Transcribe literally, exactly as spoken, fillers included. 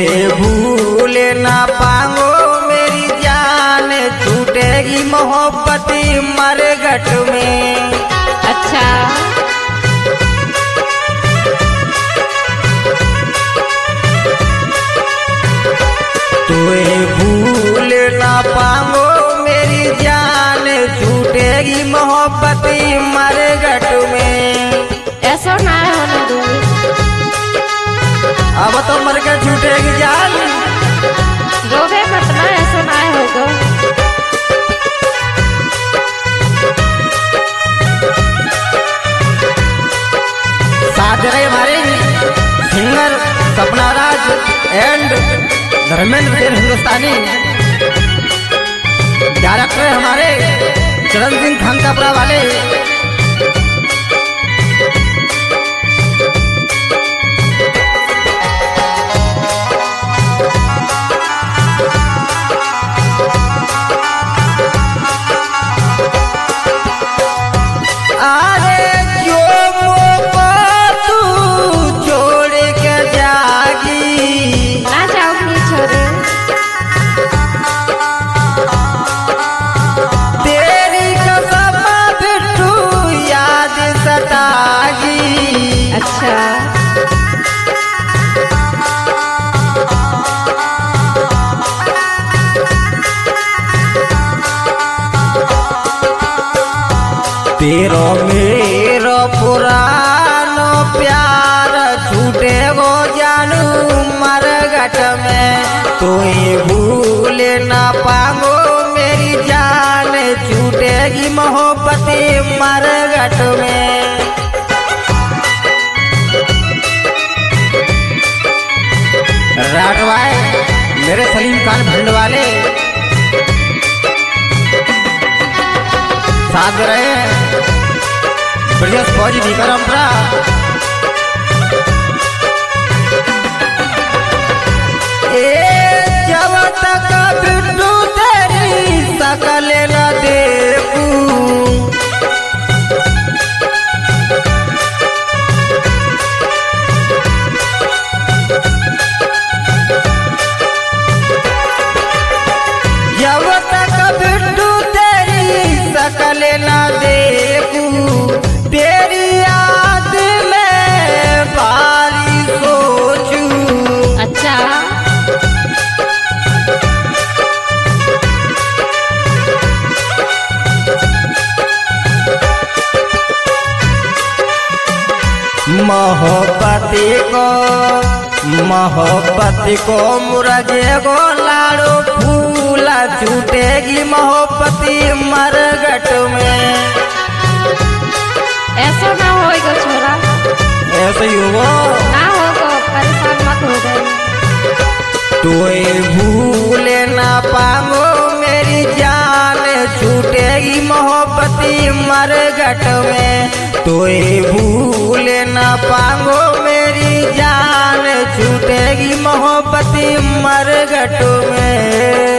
तोए भूल ना पाऊंगो मेरी जान, छूटेगी मोहब्बत मरघट में। अच्छा तोए भूल ना पाऊंगो मेरी जान, छूटेगी मोहब्बत मरघट में। ऐसा ना होने दूंगी। अब तो मर के छूटेगी जान। रोवे मत ना, ऐसा ना होगा। साथ रहे हमारे singer Sapna Raj and Dharmendra Sher Hindustani. Director हमारे चरण सिंह खानकापरा वाले। अच्छा तेरो मेरो पुरानो प्यार छूटे वो जानू मरघट में। तोए भूल ना पाऊंगो मेरी जान, छूटेगी मोहब्बत मरघट में। राठवाए मेरे सलीम खान भंड वाले साथ रहे ब्रजेश फौजी विक्रमपुरा। ए जब तक बिट्टू तेरी शकल न देखूं, जब तक बिट्टू तेरी शकल न देखूं, तेरी याद में भारी सोचूं। अच्छा मोहब्बत को मोहब्बत को मुरझे गो लाड़ो फूल, छूटेगी मोहब्बत मरघट में। ऐसा ना होएगा छोरा, ऐसे ही हो ना होगा, परेशान मत हो गए। तोए भूल ना पाऊंगो मेरी जान, छूटेगी मोहब्बत मरघट में। तोए भूल ना पाऊंगो मेरी जान, छूटेगी मोहब्बत मरघट में।